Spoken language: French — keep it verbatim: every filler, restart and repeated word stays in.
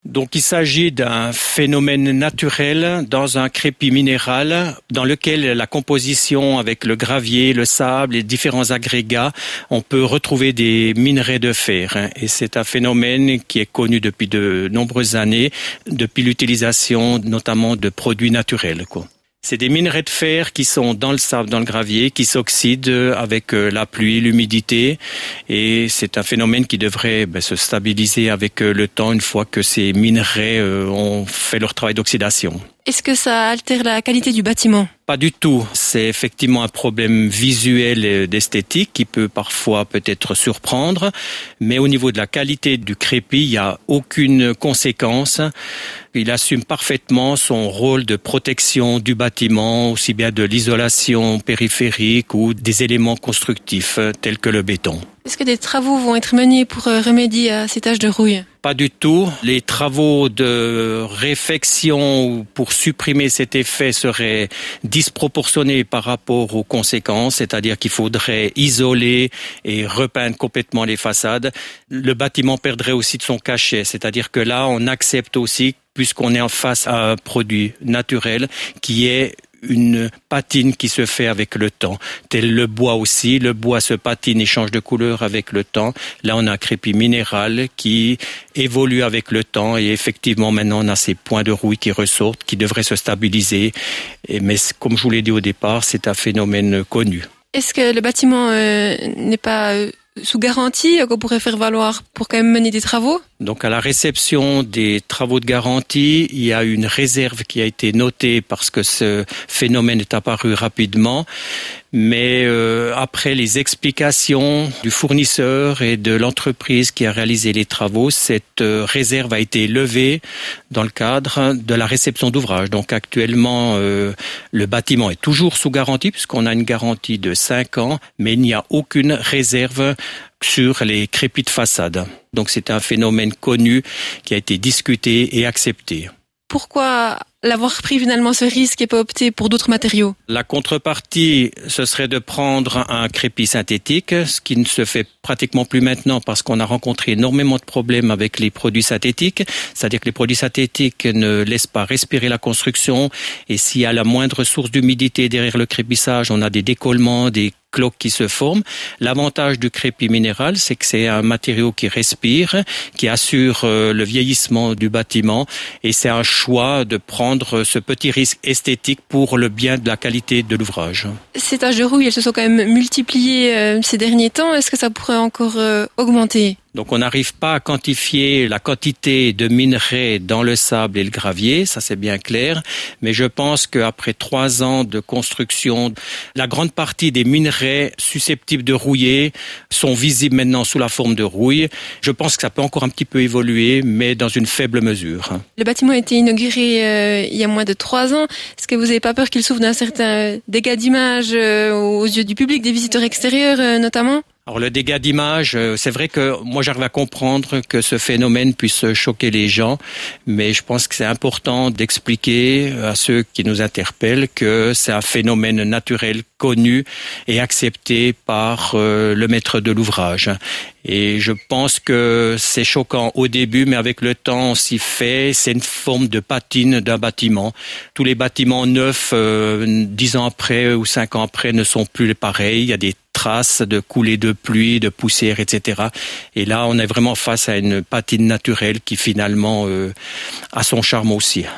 Donc il s'agit d'un phénomène naturel dans un crépi minéral dans lequel la composition avec le gravier, le sable et différents agrégats, on peut retrouver des minerais de fer. Et c'est un phénomène qui est connu depuis de nombreuses années, depuis l'utilisation notamment de produits naturels, quoi. C'est des minerais de fer qui sont dans le sable, dans le gravier, qui s'oxydent avec la pluie, l'humidité. Et c'est un phénomène qui devrait ben, se stabiliser avec le temps une fois que ces minerais euh, ont fait leur travail d'oxydation. Est-ce que ça altère la qualité du bâtiment ? Pas du tout. C'est effectivement un problème visuel et d'esthétique qui peut parfois peut-être surprendre. Mais au niveau de la qualité du crépi, il n'y a aucune conséquence. Il assume parfaitement son rôle de protection du bâtiment, aussi bien de l'isolation périphérique ou des éléments constructifs tels que le béton. Est-ce que des travaux vont être menés pour remédier à ces taches de rouille ? Pas du tout. Les travaux de réfection pour supprimer cet effet seraient disproportionnés par rapport aux conséquences, c'est-à-dire qu'il faudrait isoler et repeindre complètement les façades. Le bâtiment perdrait aussi de son cachet, c'est-à-dire que là, on accepte aussi, puisqu'on est en face à un produit naturel qui est une patine qui se fait avec le temps. Tel le bois aussi, le bois se patine et change de couleur avec le temps. Là, on a un crépi minéral qui évolue avec le temps et effectivement, maintenant, on a ces points de rouille qui ressortent, qui devraient se stabiliser. Et, mais comme je vous l'ai dit au départ, c'est un phénomène connu. Est-ce que le bâtiment euh, n'est pas euh, sous garantie, qu'on pourrait faire valoir pour quand même mener des travaux ? Donc à la réception des travaux de garantie, il y a une réserve qui a été notée parce que ce phénomène est apparu rapidement. Mais euh, après les explications du fournisseur et de l'entreprise qui a réalisé les travaux, cette euh, réserve a été levée dans le cadre de la réception d'ouvrage. Donc actuellement, euh, le bâtiment est toujours sous garantie puisqu'on a une garantie de cinq ans, mais il n'y a aucune réserve sur les crépis de façade. Donc c'est un phénomène connu qui a été discuté et accepté. Pourquoi l'avoir pris finalement ce risque et pas opter pour d'autres matériaux ? La contrepartie, ce serait de prendre un crépi synthétique, ce qui ne se fait pratiquement plus maintenant parce qu'on a rencontré énormément de problèmes avec les produits synthétiques. C'est-à-dire que les produits synthétiques ne laissent pas respirer la construction et s'il y a la moindre source d'humidité derrière le crépissage, on a des décollements, des cloques qui se forment. L'avantage du crépi minéral, c'est que c'est un matériau qui respire, qui assure le vieillissement du bâtiment et c'est un choix de prendre ce petit risque esthétique pour le bien de la qualité de l'ouvrage. Ces taches de rouille, elles se sont quand même multipliées euh, ces derniers temps. Est-ce que ça pourrait encore euh, augmenter ? Donc on n'arrive pas à quantifier la quantité de minerais dans le sable et le gravier, ça c'est bien clair, mais je pense qu'après trois ans de construction, la grande partie des minerais susceptibles de rouiller sont visibles maintenant sous la forme de rouille. Je pense que ça peut encore un petit peu évoluer, mais dans une faible mesure. Le bâtiment a été inauguré euh, il y a moins de trois ans. Est-ce que vous n'avez pas peur qu'il souffre d'un certain dégât d'image euh, aux yeux du public, des visiteurs extérieurs euh, notamment ? Alors le dégât d'image, c'est vrai que moi j'arrive à comprendre que ce phénomène puisse choquer les gens, mais je pense que c'est important d'expliquer à ceux qui nous interpellent que c'est un phénomène naturel connu et accepté par euh, le maître de l'ouvrage. Et je pense que c'est choquant au début, mais avec le temps on s'y fait. C'est une forme de patine d'un bâtiment. Tous les bâtiments neufs, euh, dix ans après ou cinq ans après, ne sont plus pareils. Il y a des traces de coulées de pluie, de poussière, et cetera. Et là, on est vraiment face à une patine naturelle qui finalement euh, a son charme aussi.